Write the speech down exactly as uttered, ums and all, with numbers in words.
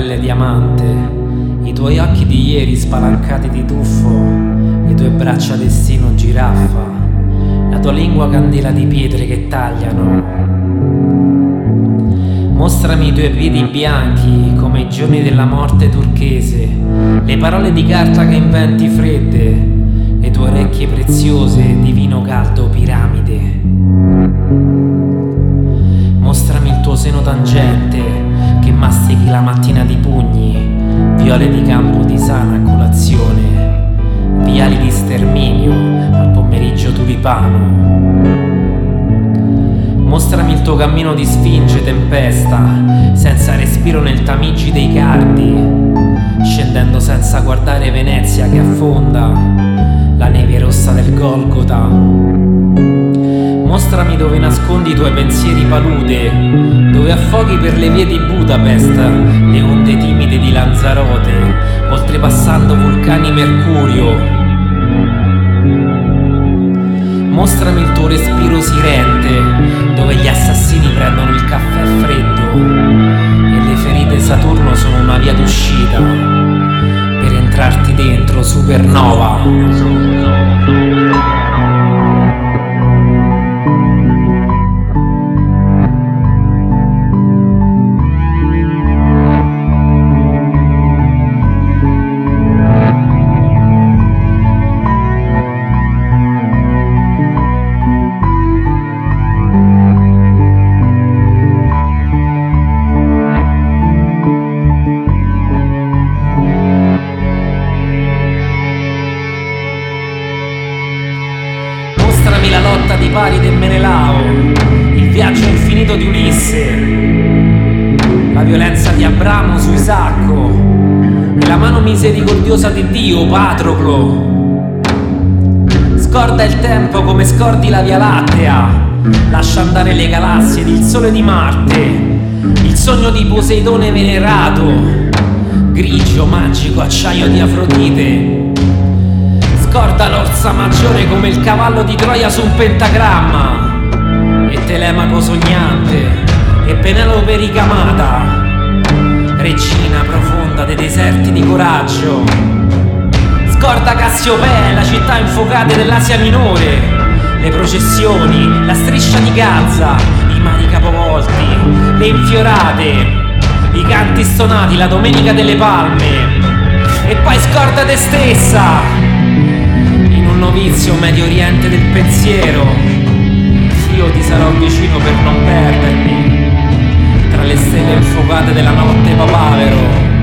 pelle diamante, i tuoi occhi di ieri spalancati di tuffo, le tue braccia destino giraffa, la tua lingua candela di pietre che tagliano. Mostrami i tuoi piedi bianchi come i giorni della morte turchese, le parole di carta che inventi fredde, le tue orecchie preziose di vino caldo piramide. Mostrami il tuo seno tangente che mastichi la mattina di pugni, viole di campo di sana a colazione, viali di sterminio al pomeriggio tulipano. Mostrami il tuo cammino di sfinge tempesta, senza respiro nel Tamigi dei Cardi, scendendo senza guardare Venezia che affonda, la neve rossa del Golgota. Mostrami dove nascondi i tuoi pensieri palude, dove affoghi per le vie di Budapest le onde timide di Lanzarote, oltrepassando vulcani Mercurio. Mostrami il tuo respiro sirente, dove gli assassini prendono il caffè freddo e le ferite Saturno sono una via d'uscita per entrarti dentro, supernova. Mostrami la lotta di Paride e Menelao, il viaggio infinito di Ulisse, la violenza di Abramo su Isacco e la mano misericordiosa di Dio, Patroclo. Scorda il tempo come scordi la Via Lattea, lascia andare le galassie ed il sole di Marte, il sogno di Poseidone venerato, grigio magico acciaio di Afrodite. Scorda l'Orsa Maggiore come il cavallo di Troia su un pentagramma, e Telemaco sognante, e Penelope ricamata, regina profonda dei deserti di coraggio. Scorda Cassiopea, la città infuocate dell'Asia Minore, le processioni, la striscia di Gaza, i mari capovolti, le infiorate, i canti stonati, la domenica delle palme. E poi scorda te stessa, un novizio Medio Oriente del pensiero. Io ti sarò vicino per non perdermi tra le stelle infuocate della notte papavero.